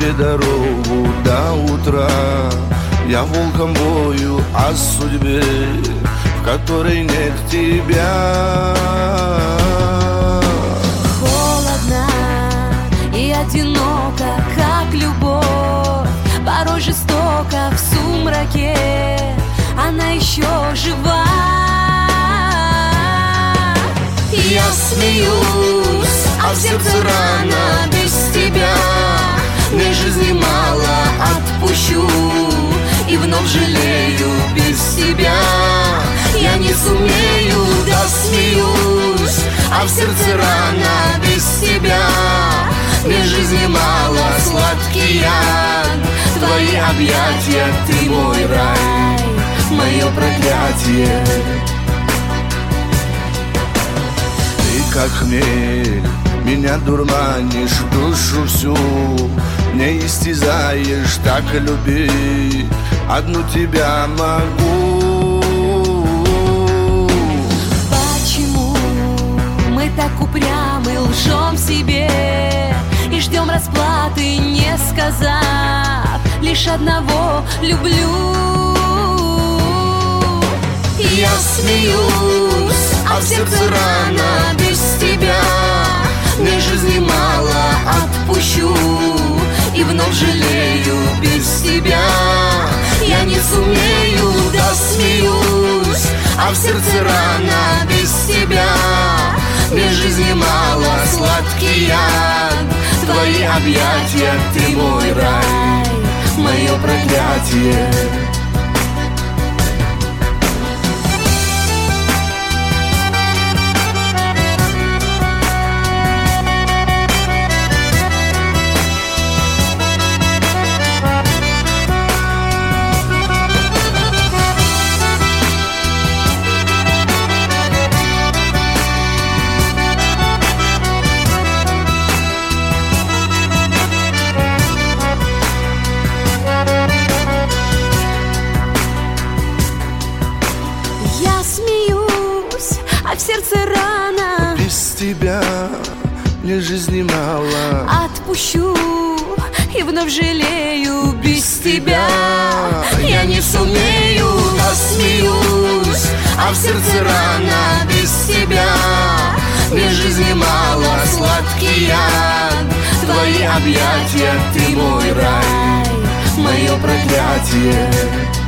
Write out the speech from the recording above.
тебе дорогу до утра. Я волком вою о судьбе, в которой нет тебя. Холодно и одиноко, как любовь, порой жестоко в сумраке, она еще жива. Я смеюсь, а в сердце рана без тебя. Мне жизни мало, отпущу и вновь жалею без тебя. Я не сумею, да смеюсь, а в сердце рана без тебя. Мне жизни мало, сладкий яд, твои объятия, ты мой рай, мое проклятие. Ты как хмель, меня дурманишь, душу всю не истязаешь, так люби, одну тебя могу. Почему мы так упрямы, лжем себе и ждем расплаты, не сказав лишь одного люблю? Я смеюсь, а в сердце рана без тебя. Мне жизни мало, отпущу и вновь жалею без тебя. Я не сумею, да смеюсь, а в сердце рана без тебя. Мне жизни мало, сладкий яд, твои объятия, ты мой рай, мое проклятие. Смеюсь, а в сердце рана без тебя. Мне жизни мало, отпущу и вновь жалею без тебя. Я не сумею, но смеюсь, а в сердце рана без тебя. Мне жизни мало, сладкий яд, твои объятия, ты мой рай, мое проклятие.